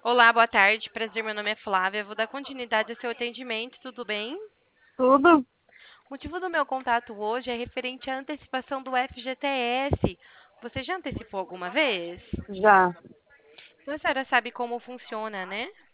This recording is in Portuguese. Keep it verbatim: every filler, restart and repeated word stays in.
Olá, boa tarde. Prazer, meu nome é Flávia. Vou dar continuidade ao seu atendimento, tudo bem? Tudo? O motivo do meu contato hoje é referente à antecipação do F G T S. Você já antecipou alguma vez? Já. Então a senhora sabe como funciona, né?